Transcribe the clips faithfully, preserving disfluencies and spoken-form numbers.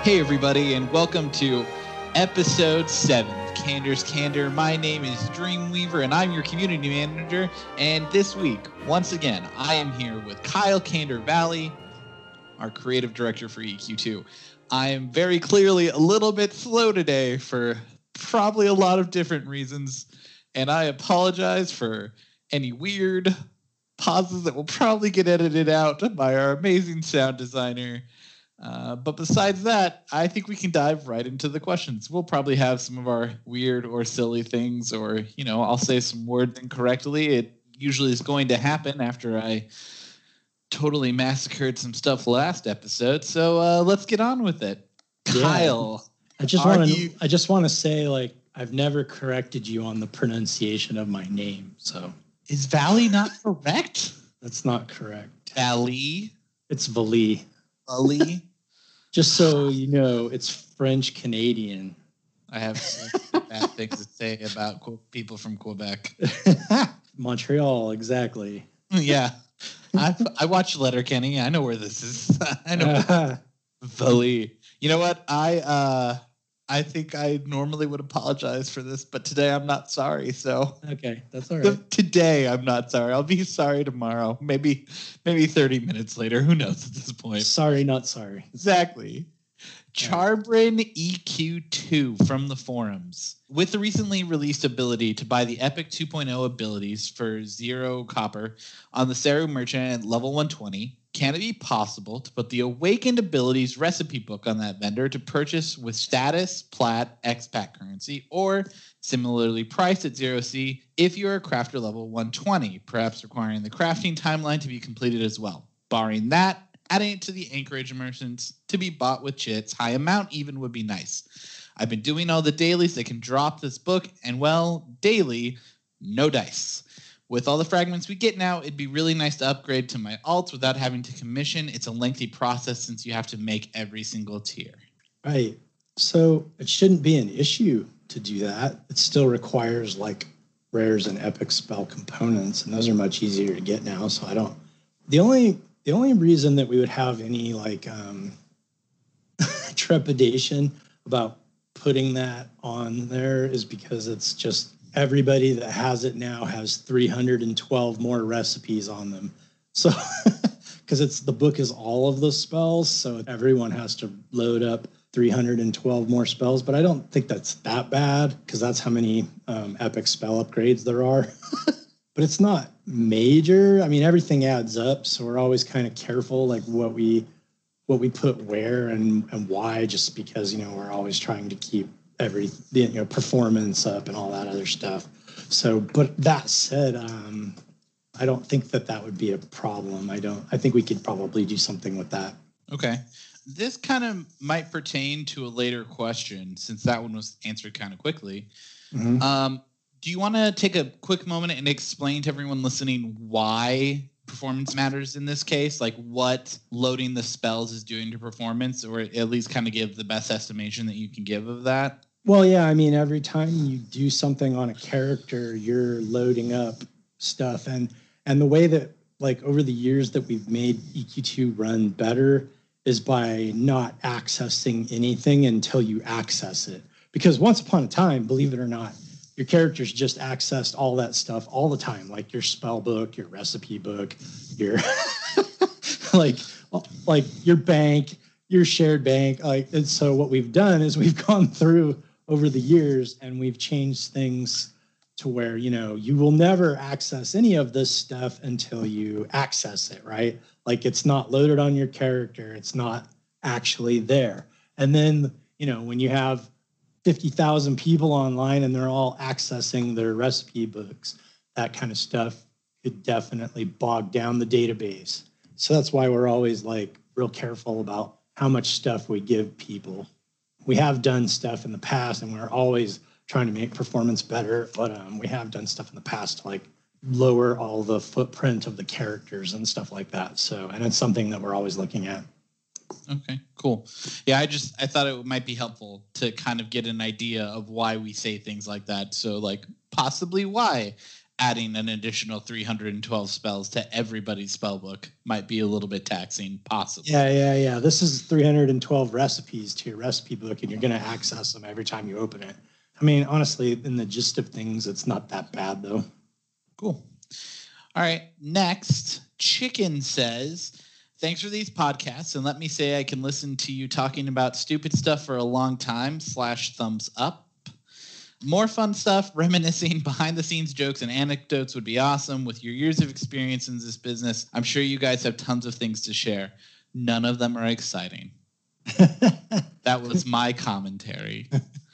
Hey, everybody, and welcome to episode seven of Candor's Candor. My name is Dreamweaver, and I'm your community manager. And this week, once again, I am here with Kyle Candor Valley, our creative director for E Q two. I am very clearly a little bit slow today for probably a lot of different reasons, and I apologize for any weird pauses that will probably get edited out by our amazing sound designer. Uh, but besides that, I think we can dive right into the questions. We'll probably have some of our weird or silly things, or, you know, I'll say some words incorrectly. It usually is going to happen after I totally massacred some stuff last episode. So uh, let's get on with it. Yeah. Kyle, I just want to. I just want to say, like, I've never corrected you on the pronunciation of my name. So is Valley not correct? That's not correct. Valley. It's Valley. Valley. Just so you know, it's French Canadian. I have some bad things to say about people from Quebec. Montreal, exactly. Yeah. I I watch Letterkenny. I know where this is. I know. Uh, Valley. You know what? I uh I think I normally would apologize for this, but today I'm not sorry. So okay, that's all right. Today I'm not sorry. I'll be sorry tomorrow. Maybe maybe thirty minutes later. Who knows at this point? Sorry, not sorry. Exactly. Charbrin E Q two from the forums. With the recently released ability to buy the Epic two point oh abilities for zero copper on the Seru Merchant at level one twenty, can it be possible to put the Awakened Abilities recipe book on that vendor to purchase with status, plat, expat currency, or similarly priced at zero C if you are a crafter level one twenty, perhaps requiring the crafting timeline to be completed as well? Barring that, adding it to the Anchorage merchants to be bought with chits, high amount even would be nice. I've been doing all the dailies that can drop this book, and well, daily, no dice. With all the fragments we get now, it'd be really nice to upgrade to my alts without having to commission. It's a lengthy process since you have to make every single tier. Right. So it shouldn't be an issue to do that. It still requires like rares and epic spell components, and those are much easier to get now. So I don't. The only the only reason that we would have any like um, trepidation about putting that on there is because it's just. Everybody that has it now has three hundred twelve more recipes on them. So, because it's the book is all of the spells, so everyone has to load up three hundred twelve more spells. But I don't think that's that bad because that's how many um, epic spell upgrades there are. But it's not major. I mean, everything adds up, so we're always kind of careful, like what we what we put where and and why, just because you know we're always trying to keep every you know performance up and all that other stuff. So but that said, um I don't think that that would be a problem. I don't I think we could probably do something with that. Okay, this kind of might pertain to a later question since that one was answered kind of quickly. Mm-hmm. um do you want to take a quick moment and explain to everyone listening why performance matters in this case, like what loading the spells is doing to performance, or at least kind of give the best estimation that you can give of that? Well, yeah, I mean, every time you do something on a character, you're loading up stuff. And and the way that, like, over the years that we've made E Q two run better is by not accessing anything until you access it. Because once upon a time, believe it or not, your characters just accessed all that stuff all the time, like your spell book, your recipe book, your like like your bank, your shared bank. Like, and so what we've done is we've gone through over the years and we've changed things to where, you know, you will never access any of this stuff until you access it, right? Like it's not loaded on your character. It's not actually there. And then, you know, when you have fifty thousand people online and they're all accessing their recipe books, that kind of stuff could definitely bog down the database. So that's why we're always like real careful about how much stuff we give people. We have done stuff in the past and we're always trying to make performance better, but um, we have done stuff in the past to like lower all the footprint of the characters and stuff like that. So, and it's something that we're always looking at. Okay, cool. Yeah, I just I thought it might be helpful to kind of get an idea of why we say things like that. So like possibly why. adding an additional three hundred twelve spells to everybody's spell book might be a little bit taxing, possibly. Yeah, yeah, yeah. This is three hundred twelve recipes to your recipe book, and you're going to access them every time you open it. I mean, honestly, in the gist of things, it's not that bad, though. Cool. All right. Next, Chicken says, thanks for these podcasts, and let me say I can listen to you talking about stupid stuff for a long time, slash thumbs up. More fun stuff, reminiscing, behind-the-scenes jokes and anecdotes would be awesome. With your years of experience in this business, I'm sure you guys have tons of things to share. None of them are exciting. That was my commentary.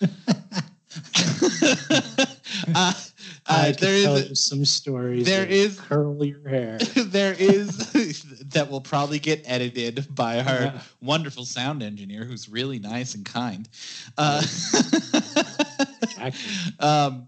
uh, I uh, could there tell is you some stories. There that is curl your hair. There is that will probably get edited by our Yeah. wonderful sound engineer, who's really nice and kind. Uh, um,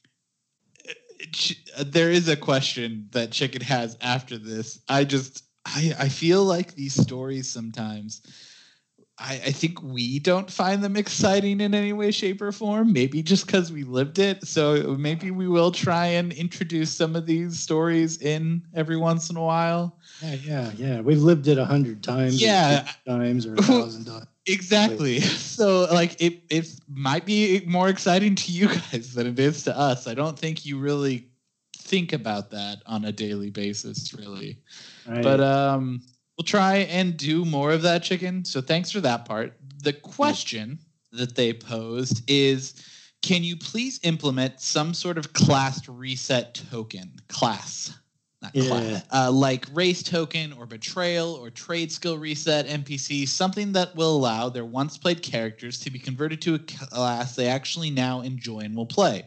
ch- there is a question that Chicken has after this. I just I I feel like these stories sometimes. I, I think we don't find them exciting in any way, shape, or form. Maybe just because we lived it. So maybe we will try and introduce some of these stories in every once in a while. Yeah, yeah, yeah. We've lived it a hundred times. Yeah. Or fifty times or a thousand times. Exactly. So like it, it might be more exciting to you guys than it is to us. I don't think you really think about that on a daily basis, really. Right. But um. We'll try and do more of that, Chicken. So thanks for that part. The question that they posed is, can you please implement some sort of class reset token? Class, not Yeah. class. Uh, like race token or betrayal or trade skill reset N P C, something that will allow their once played characters to be converted to a class they actually now enjoy and will play.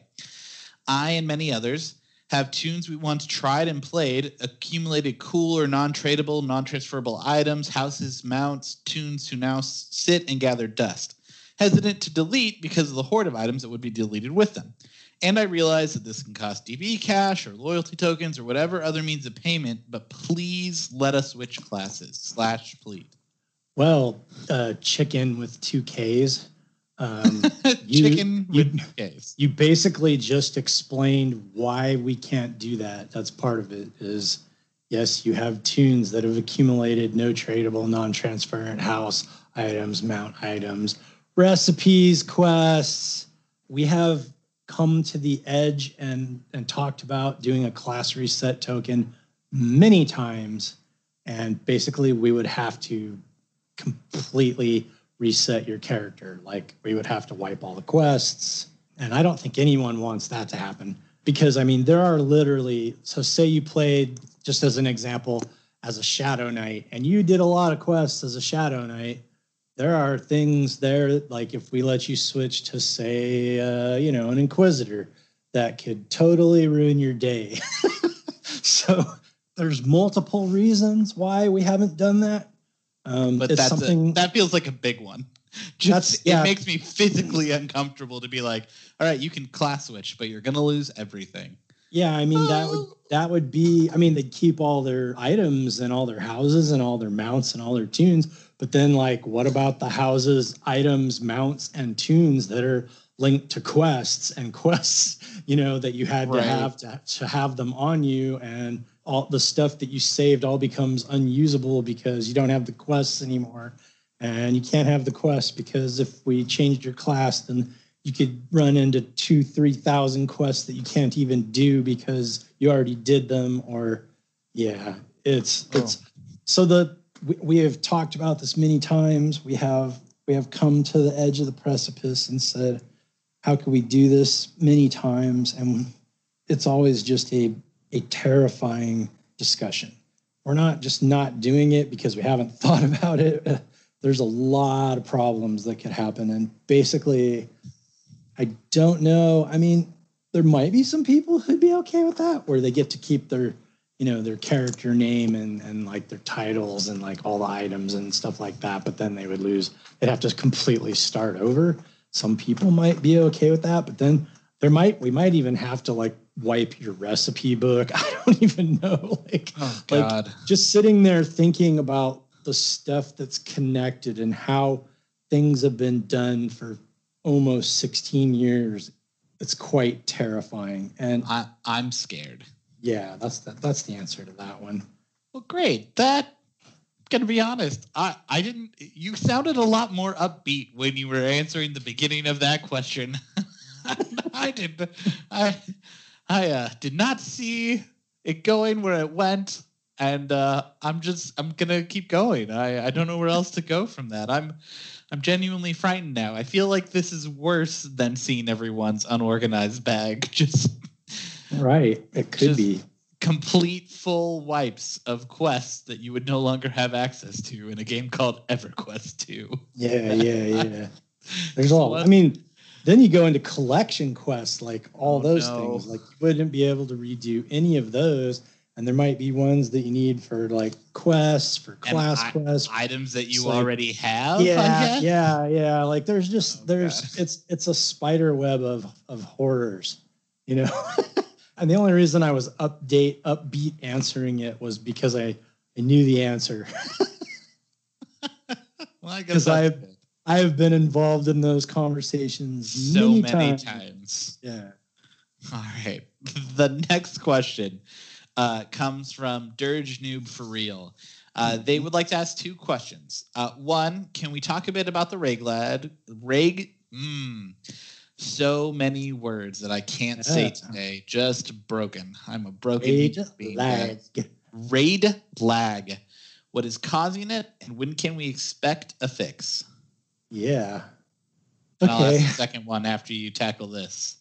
I and many others have tunes we once tried and played, accumulated cool or non-tradable, non-transferable items, houses, mounts, tunes who now s- sit and gather dust. Hesitant to delete because of the horde of items that would be deleted with them. And I realize that this can cost D B cash or loyalty tokens or whatever other means of payment, but please let us switch classes. Slash please. Well, uh, Chicken with two Ks. Um, you, Chicken you, with case. You basically just explained why we can't do that. That's part of it. Is yes, you have tunes that have accumulated no tradable, non-transferent house items, mount items, recipes, quests. We have come to the edge and and talked about doing a class reset token many times, and basically we would have to completely reset your character. Like we would have to wipe all the quests. And I don't think anyone wants that to happen because, I mean, there are literally, so say you played, just as an example, as a Shadow Knight and you did a lot of quests as a Shadow Knight. There are things there, like if we let you switch to, say, uh, you know, an Inquisitor, that could totally ruin your day. So there's multiple reasons why we haven't done that. Um, But it's that's something a, that feels like a big one. Just yeah. It makes me physically uncomfortable to be like, all right, you can class switch, but you're gonna lose everything. Yeah, I mean that would that would be. I mean, they'd keep all their items and all their houses and all their mounts and all their tunes. But then, like, what about the houses, items, mounts, and tunes that are linked to quests and quests? You know that you had Right. to have to, to have them on you, and all the stuff that you saved all becomes unusable because you don't have the quests anymore, and you can't have the quests because if we changed your class, then you could run into two, three thousand quests that you can't even do because you already did them. Or, yeah, it's Oh. it's so the we, we have talked about this many times. We have we have come to the edge of the precipice and said, how can we do this many times? And it's always just a a terrifying discussion. We're not just not doing it because we haven't thought about it. There's a lot of problems that could happen. And basically, I don't know. I mean, there might be some people who'd be okay with that, where they get to keep their, you know, their character name and, and like their titles and like all the items and stuff like that. But then they would lose. They'd have to completely start over. Some people might be okay with that, but then there might, we might even have to like wipe your recipe book. I don't even know. Like, Oh, God. like just sitting there thinking about the stuff that's connected and how things have been done for almost sixteen years. it's quite terrifying. And I, I'm scared. Yeah, that's the, that's the answer to that one. Well, great. That, gonna be honest, I, I didn't. You sounded a lot more upbeat when you were answering the beginning of that question. I did. I I uh, did not see it going where it went, and uh, I'm just I'm gonna keep going. I, I don't know where else to go from that. I'm I'm genuinely frightened now. I feel like this is worse than seeing everyone's unorganized bag. Just right. It could just be complete full wipes of quests that you would no longer have access to in a game called EverQuest two. Yeah, yeah, yeah. There's all. I mean, then you go into collection quests, like all oh, those no. things. Like you wouldn't be able to redo any of those, and there might be ones that you need for like quests, for class I, quests, items that you like, already have. Yeah, yeah, yeah. Like there's just oh, there's God. it's it's a spider web of of horrors, you know. And the only reason I was update upbeat answering it was because I, I knew the answer. Well, I guess I have I have been involved in those conversations so many, many times. times. Yeah. All right. The next question uh, comes from Dirge Noob for real. Uh, they would like to ask two questions. Uh, one, can we talk a bit about the Reglad? Reg. Mm, So many words that I can't yeah. say today. Just broken. I'm a broken Raid lag. Raid lag. What is causing it, and when can we expect a fix? Yeah. Okay. I'll ask the second one after you tackle this.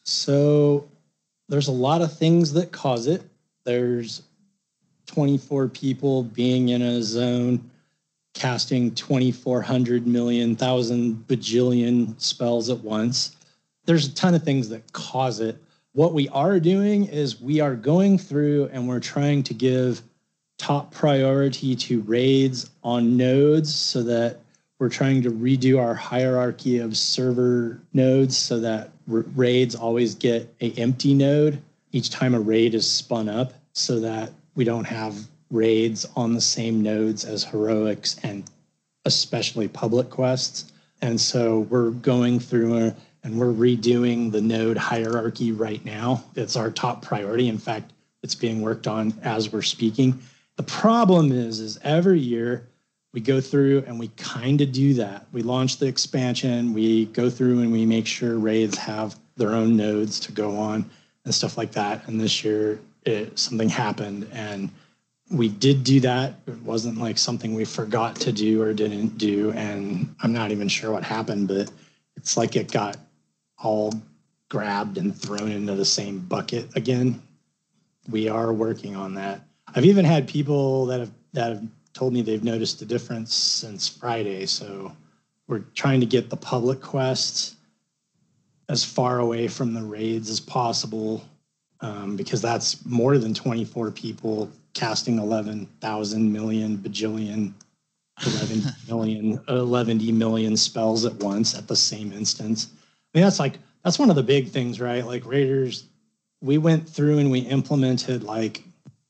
So there's a lot of things that cause it. There's twenty-four people being in a zone casting twenty-four hundred million thousand bajillion spells at once. There's a ton of things that cause it. What we are doing is we are going through and we're trying to give top priority to raids on nodes so that we're trying to redo our hierarchy of server nodes so that r- raids always get a empty node each time a raid is spun up so that we don't have raids on the same nodes as heroics and especially public quests. And so we're going through a, and we're redoing the node hierarchy right now. It's our top priority. In fact, it's being worked on as we're speaking. The problem is, is every year we go through and we kind of do that. We launch the expansion, we go through and we make sure raids have their own nodes to go on and stuff like that. And this year it, something happened and we did do that. It wasn't like something we forgot to do or didn't do. And I'm not even sure what happened, but it's like it got all grabbed and thrown into the same bucket again. We are working on that. I've even had people that have that have told me they've noticed a difference since Friday. So we're trying to get the public quests as far away from the raids as possible, um, because that's more than twenty-four people casting eleven thousand million bajillion, eleven million, eleven million spells at once at the same instance. I mean, that's like, that's one of the big things, right? Like Raiders, we went through and we implemented like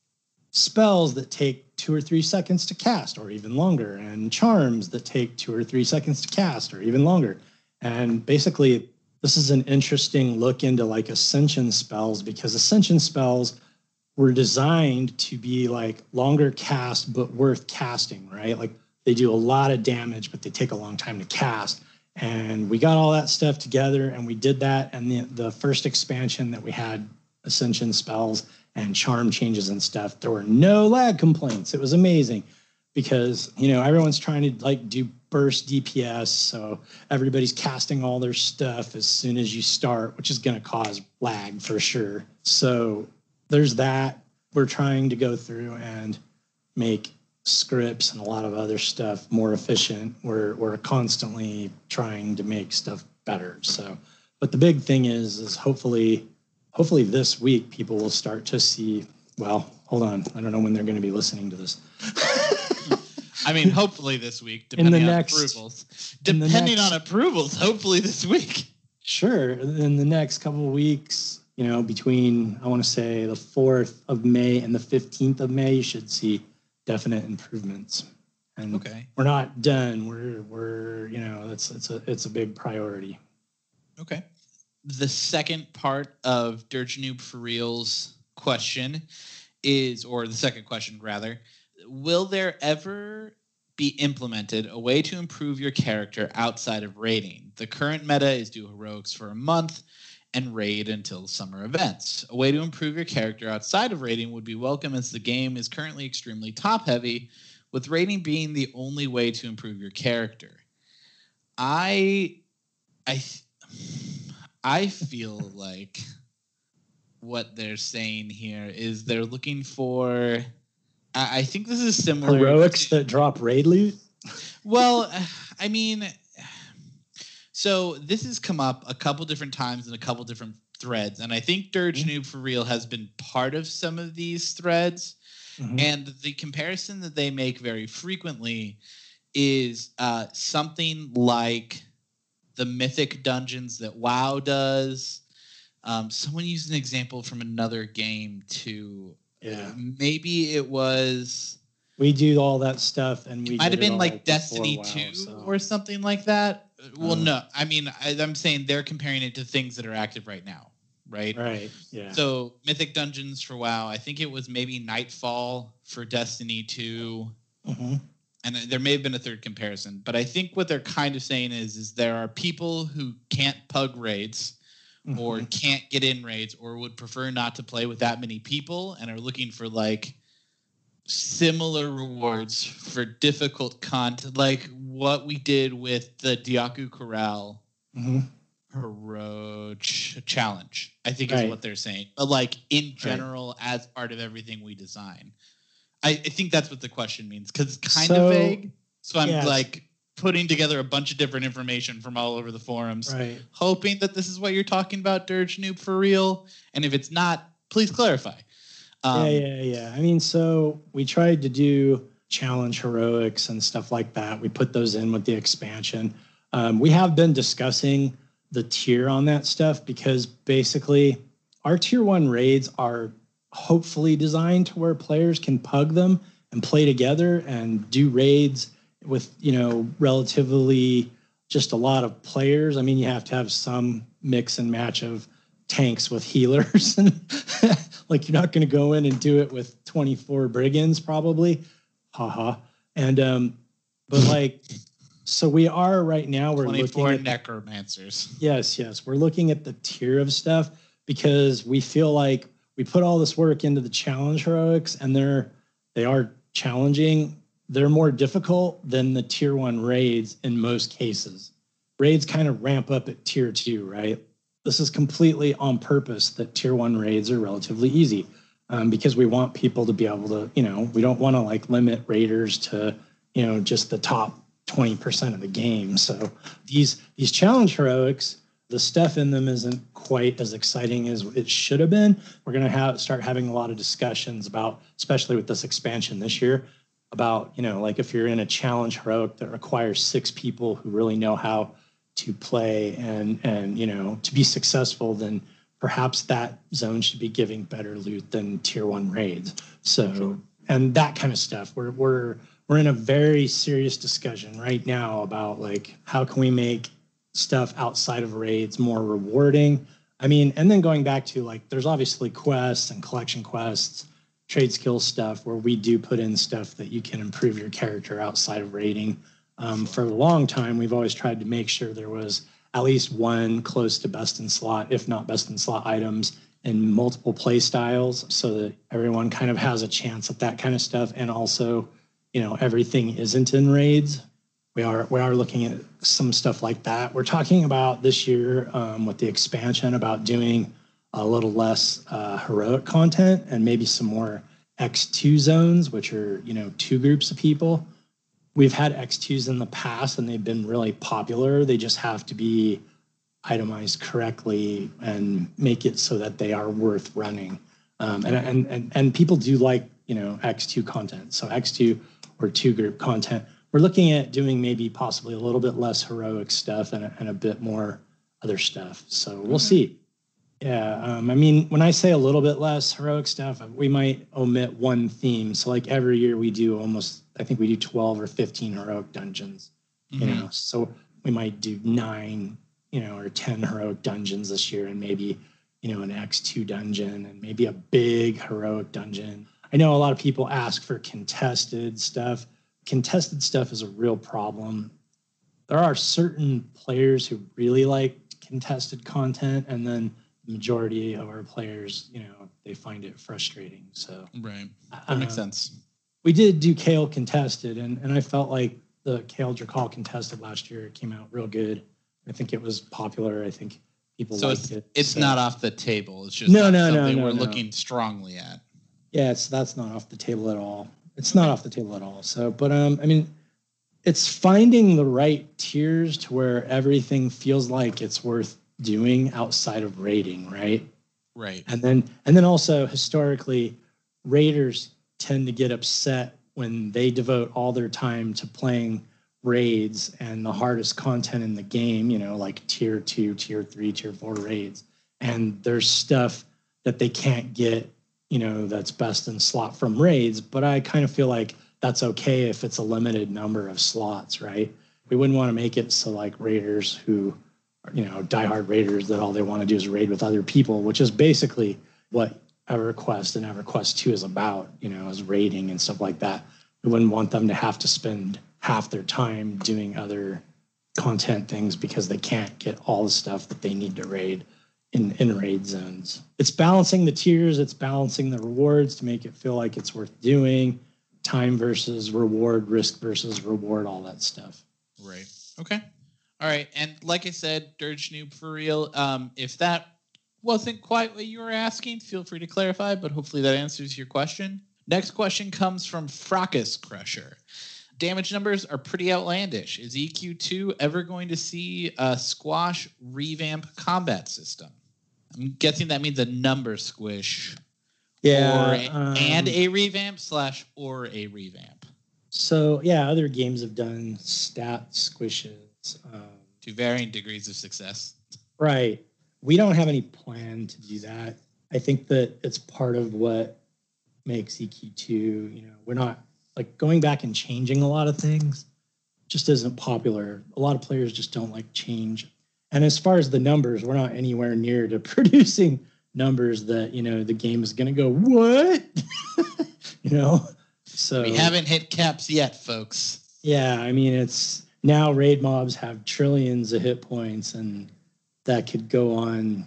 spells that take two or three seconds to cast or even longer, and charms that take two or three seconds to cast or even longer. And basically, this is an interesting look into like ascension spells, because ascension spells were designed to be like longer cast, but worth casting, right? Like they do a lot of damage, but they take a long time to cast. And we got all that stuff together and we did that. And the, the first expansion that we had ascension spells and charm changes and stuff, there were no lag complaints. It was amazing because, you know, everyone's trying to like do burst D P S. So everybody's casting all their stuff as soon as you start, which is going to cause lag for sure. So there's that. We're trying to go through and make scripts and a lot of other stuff more efficient. We're we're constantly trying to make stuff better. So, but the big thing is, is hopefully, hopefully this week people will start to see. Well, hold on, I don't know when they're going to be listening to this. I mean, hopefully this week, depending on next, approvals. Depending next, on approvals, hopefully this week. Sure, in the next couple of weeks, you know, between I want to say the fourth of May and the fifteenth of May, you should see definite improvements. And okay, we're not done. We're we're you know it's it's a it's a big priority. Okay. the second part of Dirge Noob for Real's question is, or the second question rather, will there ever be implemented a way to improve your character outside of raiding? The current meta is do heroics for a month and raid until summer events. A way to improve your character outside of raiding would be welcome, as the game is currently extremely top heavy, with raiding being the only way to improve your character. I I I feel like what they're saying here is they're looking for, I, I think this is similar heroics to, that drop raid loot. Well, I mean, so this has come up a couple different times in a couple different threads, and I think Dirge Mm-hmm. Noob for Real has been part of some of these threads. Mm-hmm. And the comparison that they make very frequently is uh, something like the mythic dungeons that WoW does. Um, someone used an example from another game too. Yeah, maybe it was. We do all that stuff, and we it might have been like Destiny WoW, two so. or something like that. Well, Uh, no, I mean I, I'm saying they're comparing it to things that are active right now, right? Right. Yeah. So mythic dungeons for WoW, I think it was maybe Nightfall for Destiny two. Mm-hmm. And there may have been a third comparison, but I think what they're kind of saying is, is there are people who can't pug raids mm-hmm. or can't get in raids or would prefer not to play with that many people and are looking for like similar rewards for difficult content, like what we did with the Diaku Corral mm-hmm. Hero ch- challenge, I think right. is what they're saying. But like in general, right. as part of everything we design. I, I think that's what the question means, because it's kind so, of vague. So I'm yes. like putting together a bunch of different information from all over the forums, right. hoping that this is what you're talking about, Dirge Noob for Real. And if it's not, please clarify. Um, yeah, yeah, yeah. I mean, so we tried to do challenge heroics and stuff like that. We put those in with the expansion. Um, we have been discussing the tier on that stuff, because basically our tier one raids are hopefully designed to where players can pug them and play together and do raids with, you know, relatively just a lot of players. I mean, you have to have some mix and match of tanks with healers. And like, you're not going to go in and do it with twenty-four brigands, probably. Haha. And, um, but like, so we are right now, we're twenty-four looking at necromancers. Yes, yes. We're looking at the tier of stuff, because we feel like we put all this work into the challenge heroics, and they're they are challenging. They're more difficult than the tier one raids in most cases. Raids kind of ramp up at tier two, right? This is completely on purpose that tier one raids are relatively easy, um, because we want people to be able to, you know, we don't want to like limit raiders to, you know, just the top twenty percent of the game. So these these challenge heroics, the stuff in them isn't quite as exciting as it should have been. We're going to have start having a lot of discussions about, especially with this expansion this year, about, you know, like if you're in a challenge heroic that requires six people who really know how to play and, and you know, to be successful, then perhaps that zone should be giving better loot than tier one raids. So, sure. And that kind of stuff. We're, we're, we're in a very serious discussion right now about like, how can we make stuff outside of raids more rewarding? I mean, and then going back to like, there's obviously quests and collection quests, trade skill stuff where we do put in stuff that you can improve your character outside of raiding. Um, for a long time, we've always tried to make sure there was at least one close to best in slot, if not best in slot items in multiple play styles, so that everyone kind of has a chance at that kind of stuff. And also, you know, everything isn't in raids. We are we are looking at some stuff like that. We're talking about this year um, with the expansion about doing a little less uh, heroic content and maybe some more X two zones, which are, you know, two groups of people. We've had X twos in the past and they've been really popular. They just have to be itemized correctly and make it so that they are worth running. Um, and, and and and people do like, you know, X two content. So X two or two group content. We're looking at doing maybe possibly a little bit less heroic stuff and a, and a bit more other stuff. So we'll mm-hmm. see. Yeah, um, I mean, when I say a little bit less heroic stuff, we might omit one theme. So like every year we do almost, I think we do twelve or fifteen heroic dungeons, mm-hmm. you know, so we might do nine you know, or ten heroic dungeons this year, and maybe, you know, an X two dungeon and maybe a big heroic dungeon. I know a lot of people ask for contested stuff. Contested stuff is a real problem. There are certain players who really like contested content, and then the majority of our players, you know, they find it frustrating. So right, that makes uh, sense. We did do Kale contested, and and I felt like the Kale Drakal contested last year came out real good. I think it was popular. I think people so liked it's, it. It's so. not off the table. It's just no, not no, something no, no, we're no. looking strongly at. Yeah, it's that's not off the table at all. It's not off the table at all. So, but um, I mean, it's finding the right tiers to where everything feels like it's worth doing outside of raiding, right? Right. And then and then also historically, raiders tend to get upset when they devote all their time to playing raids and the hardest content in the game, you know, like tier two, tier three, tier four raids. And there's stuff that they can't get, you know, that's best in slot from raids. But I kind of feel like that's okay if it's a limited number of slots, right? We wouldn't want to make it so like raiders who, you know, diehard raiders that all they want to do is raid with other people, which is basically what EverQuest and EverQuest two is about, you know, is raiding and stuff like that. We wouldn't want them to have to spend half their time doing other content things because they can't get all the stuff that they need to raid in, in raid zones. It's balancing the tiers, it's balancing the rewards to make it feel like it's worth doing, time versus reward, risk versus reward, all that stuff. Right. Okay. All right. And like I said, Dirge Noob for real. Um, if that wasn't quite what you were asking, feel free to clarify, but hopefully that answers your question. Next question comes from Fracas Crusher. Damage numbers are pretty outlandish. Is E Q two ever going to see a squash revamp combat system? I'm guessing that means a number squish. Yeah. Or a, um, and a revamp slash or a revamp. So, yeah, other games have done stat squishes. Um, to varying degrees of success. Right. We don't have any plan to do that. I think that it's part of what makes E Q two, you know, we're not like going back and changing a lot of things just isn't popular. A lot of players just don't like change. And as far as the numbers, we're not anywhere near to producing numbers that, you know, the game is going to go, what? you know? So we haven't hit caps yet, folks. Yeah, I mean, it's now raid mobs have trillions of hit points, and that could go on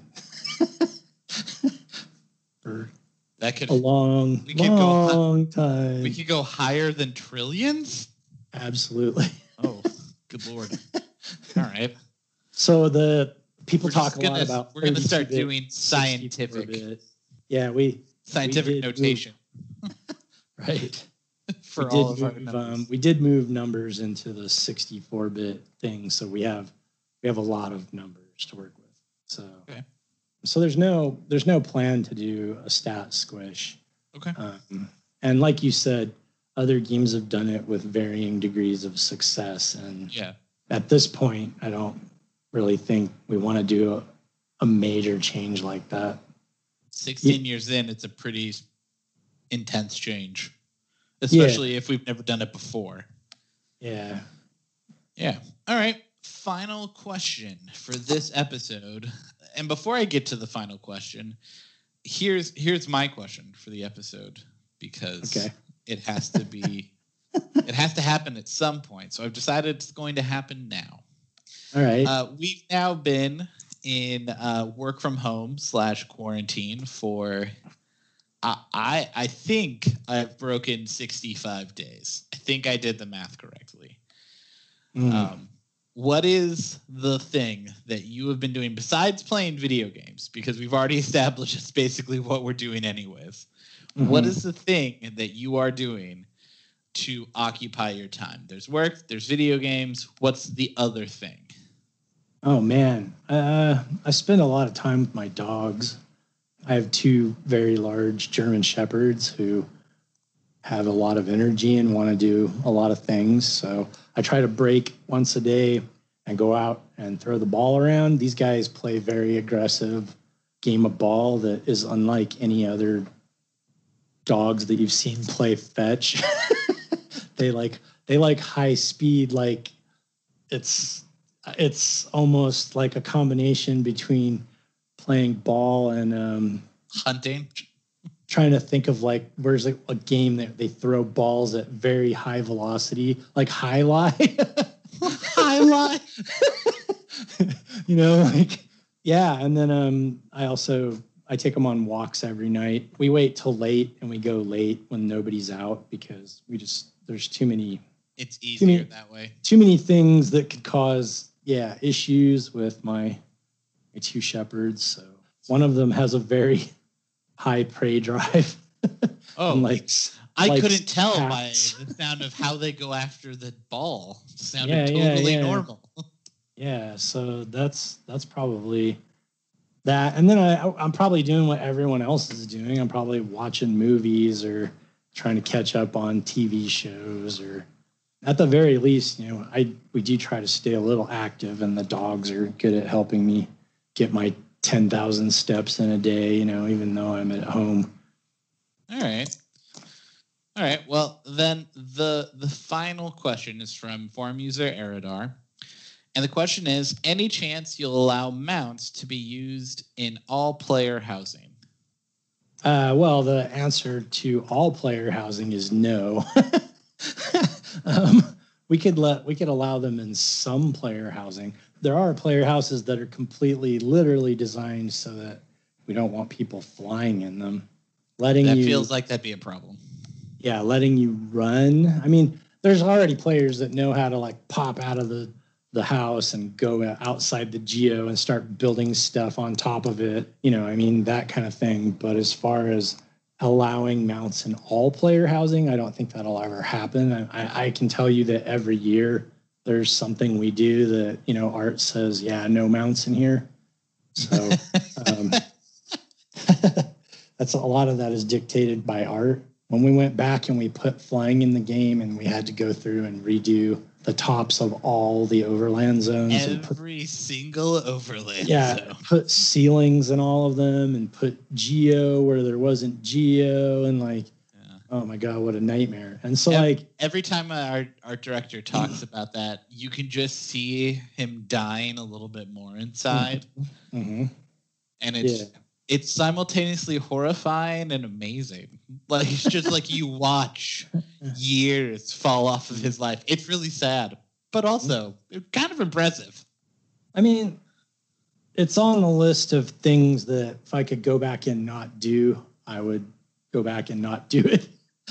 for that could a long, we could long go, time. We could go higher than trillions? Absolutely. Oh, good Lord. All right. So the people we're talk a gonna, lot about we're going to start doing scientific. Yeah, we scientific we notation. Move, right. For we all did of move, our numbers. Um, we did move numbers into the sixty-four bit thing, so we have we have a lot of numbers to work with. So, okay. so there's no there's no plan to do a stat squish. Okay. Um, and like you said, other games have done it with varying degrees of success. And yeah, at this point, I don't really think we want to do a, a major change like that. sixteen yeah. years in, it's a pretty intense change. Especially yeah. if we've never done it before. Yeah. Yeah. All right. Final question for this episode. And before I get to the final question, here's here's my question for the episode because okay. it has to be it has to happen at some point. So I've decided it's going to happen now. All right. Uh, we've now been in uh, work from home slash quarantine for I I think I've broken sixty-five days. I think I did the math correctly. Mm. Um, what is the thing that you have been doing besides playing video games? Because we've already established it's basically what we're doing anyways. Mm-hmm. What is the thing that you are doing to occupy your time? There's work, there's video games. What's the other thing? Oh, man. Uh, I spend a lot of time with my dogs. I have two very large German Shepherds who have a lot of energy and want to do a lot of things. So I try to break once a day and go out and throw the ball around. These guys play very aggressive game of ball that is unlike any other dogs that you've seen play fetch. they like they like high speed, like it's it's almost like a combination between playing ball and um, hunting. Trying to think of like where's like a game that they throw balls at very high velocity, like high lie. High lie. You know, like yeah. And then um, I also I take them on walks every night. We wait till late and we go late when nobody's out because we just there's too many. It's easier many, that way. Too many things that could cause yeah issues with my my two shepherds. So one of them has a very high prey drive. Oh, like I likes couldn't tell cats. by the sound of how they go after the ball. It sounded Yeah, yeah, totally yeah. normal. Yeah, so that's that's probably that. And then I I'm probably doing what everyone else is doing. I'm probably watching movies or trying to catch up on T V shows, or at the very least, you know, I we do try to stay a little active, and the dogs are good at helping me get my ten thousand steps in a day, you know, even though I'm at home. All right. All right. Well, then the the final question is from forum user Eridar. And the question is, any chance you'll allow mounts to be used in all player housing? Uh, well, the answer to all player housing is no. um, we could let we could allow them in some player housing. There are player houses that are completely, literally designed so that we don't want people flying in them. Letting that you, feels like that'd be a problem. Yeah, letting you run. I mean, there's already players that know how to like pop out of the the house and go outside the geo and start building stuff on top of it. You know, I mean, that kind of thing. But as far as allowing mounts in all player housing, I don't think that'll ever happen. I, I can tell you that every year there's something we do that, you know, Art says, yeah, no mounts in here. So um, that's a lot of that is dictated by Art. When we went back and we put flying in the game and we had to go through and redo the tops of all the overland zones. Every put, single overland yeah, zone. Put ceilings in all of them and put geo where there wasn't geo, and like, yeah. Oh my God, what a nightmare. And so every, like every time our art director talks about that, you can just see him dying a little bit more inside. Mm-hmm. And it's yeah. it's simultaneously horrifying and amazing. Like it's just like you watch years fall off of his life. It's really sad, but also kind of impressive. I mean, it's on the list of things that if I could go back and not do, I would go back and not do it.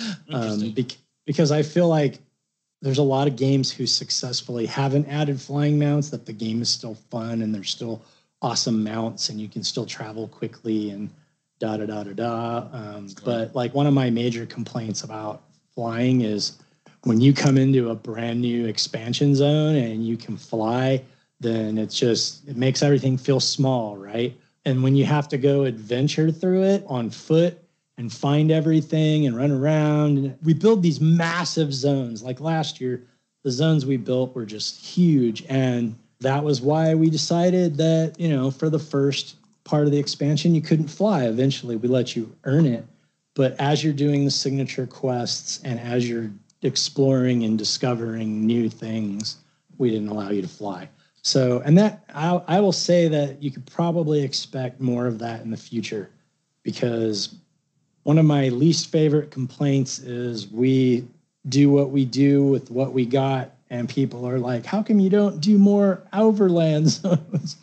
Um, be- because I feel like there's a lot of games who successfully haven't added flying mounts, that the game is still fun and there's still awesome mounts and you can still travel quickly and da da da da da. Um, but like one of my major complaints about flying is when you come into a brand new expansion zone and you can fly, then it's just, it makes everything feel small, right? And when you have to go adventure through it on foot and find everything and run around, and we build these massive zones. Like last year, the zones we built were just huge. And that was why we decided that, you know, for the first part of the expansion, you couldn't fly. Eventually, we let you earn it. But as you're doing the signature quests and as you're exploring and discovering new things, we didn't allow you to fly. So, and that, I, I will say that you could probably expect more of that in the future, because one of my least favorite complaints is we do what we do with what we got, and people are like, how come you don't do more overland zones?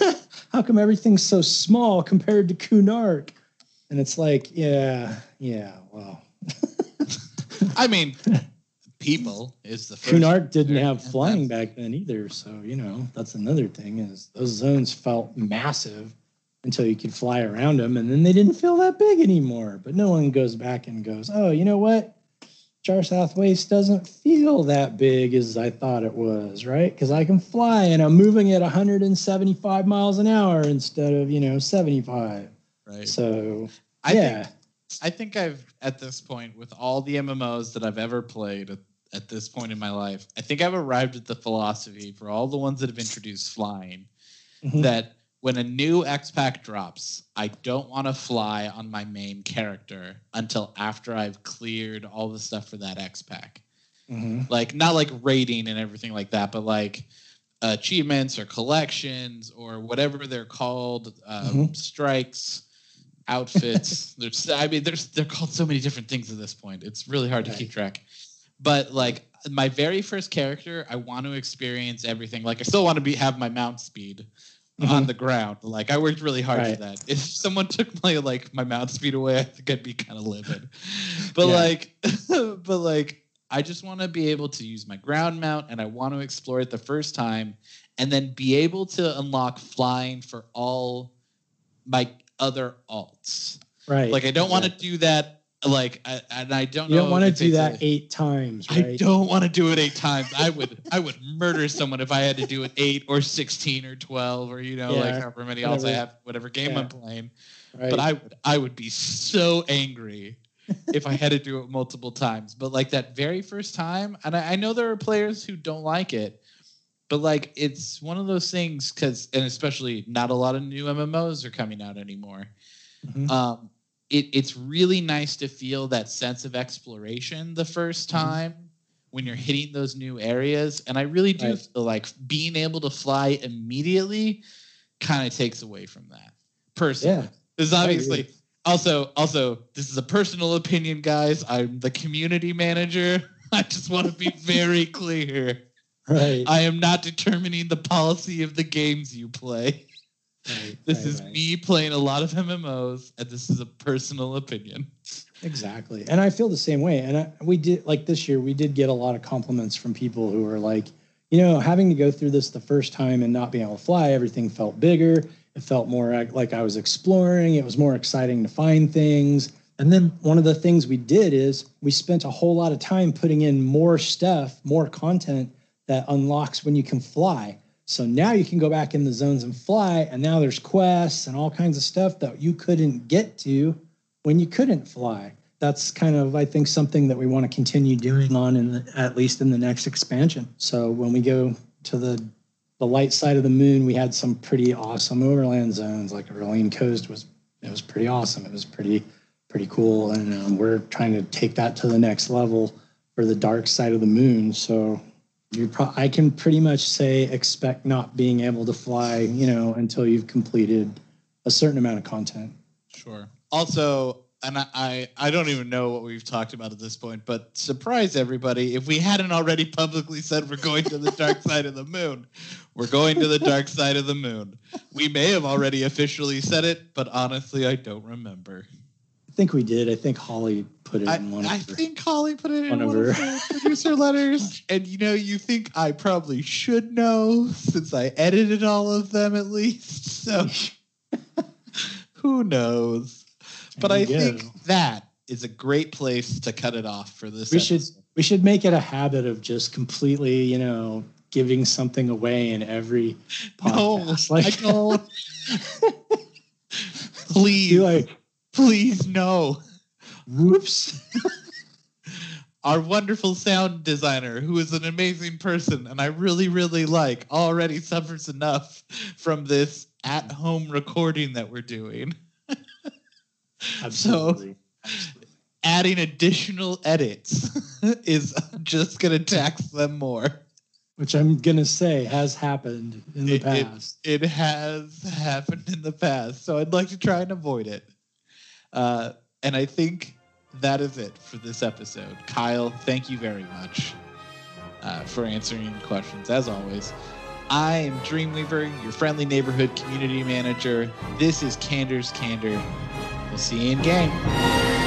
How come everything's so small compared to Kunark? And it's like, yeah, yeah, well. I mean, people is the first. Kunark didn't have flying back then either. So, you know, that's another thing, is those zones felt massive until you could fly around them, and then they didn't feel that big anymore. But no one goes back and goes, oh, you know what? Jar South Waste doesn't feel that big as I thought it was, right? Because I can fly and I'm moving at one hundred seventy-five miles an hour instead of, you know, seventy-five. Right. So, I yeah. Think, I think I've, at this point, with all the M M Os that I've ever played at, at this point in my life, I think I've arrived at the philosophy for all the ones that have introduced flying, mm-hmm. that when a new X-Pack drops, I don't want to fly on my main character until after I've cleared all the stuff for that X-Pack. Mm-hmm. Like, not like raiding and everything like that, but like, achievements or collections or whatever they're called, um, mm-hmm. strikes, outfits. there's, I mean, there's they're called so many different things at this point. It's really hard to right. keep track. But like my very first character, I want to experience everything. Like I still want to be have my mount speed mm-hmm. on the ground. Like I worked really hard right. for that. If someone took my like my mount speed away, I think I'd be kind of livid. But yeah. like, but like. I just want to be able to use my ground mount, and I want to explore it the first time, and then be able to unlock flying for all my other alts. Right. Like I don't want to do that. Like, I, and I don't. You know don't want to do that a, eight times. Right? I don't want to do it eight times. I would. I would murder someone if I had to do it eight or sixteen or twelve or you know yeah, like however many alts I have, whatever game yeah. I'm playing. Right. But I would. I would be so angry. if I had to do it multiple times. But like that very first time, and I, I know there are players who don't like it, but like it's one of those things because, and especially not a lot of new M M Os are coming out anymore. Mm-hmm. Um, it, it's really nice to feel that sense of exploration the first time mm-hmm. when you're hitting those new areas. And I really do right. feel like being able to fly immediately kind of takes away from that personally. Yeah. There's obviously... Also, also, this is a personal opinion, guys. I'm the community manager. I just want to be very clear. Right. I am not determining the policy of the games you play. Right, this right, is right. me playing a lot of M M Os, and this is a personal opinion. Exactly. And I feel the same way. And I, we did, like this year, we did get a lot of compliments from people who were like, you know, having to go through this the first time and not being able to fly, everything felt bigger. It felt more like I was exploring. It was more exciting to find things. And then one of the things we did is we spent a whole lot of time putting in more stuff, more content that unlocks when you can fly. So now you can go back in the zones and fly. And now there's quests and all kinds of stuff that you couldn't get to when you couldn't fly. That's kind of, I think, something that we want to continue doing on in the, at least in the next expansion. So when we go to the the light side of the moon, we had some pretty awesome overland zones. Like Verlaine Coast was, it was pretty awesome. It was pretty, pretty cool. And um, we're trying to take that to the next level for the dark side of the moon. So you pro- I can pretty much say expect not being able to fly, you know, until you've completed a certain amount of content. Sure. Also, and I, I, I don't even know what we've talked about at this point, but surprise everybody, if we hadn't already publicly said we're going to the dark side of the moon, we're going to the dark side of the moon. We may have already officially said it, but honestly, I don't remember. I think we did. I think Holly put it I, in one I of her. I think Holly put it in one, one of her producer letters. And, you know, you think I probably should know since I edited all of them at least. So who knows? But I go. think that is a great place to cut it off for this we episode. should we should make it a habit of just completely, you know, giving something away in every podcast. No, like, I don't. Please, like, please, no. Whoops. Our wonderful sound designer, who is an amazing person, and I really, really like, already suffers enough from this at-home recording that we're doing. Absolutely. So adding additional edits is just going to tax them more. Which I'm going to say has happened in the it, past. It, it has happened in the past. So I'd like to try and avoid it. Uh, and I think that is it for this episode. Kyle, thank you very much uh, for answering questions, as always. I am Dreamweaver, your friendly neighborhood community manager. This is Candor's Candor. We'll see you in game.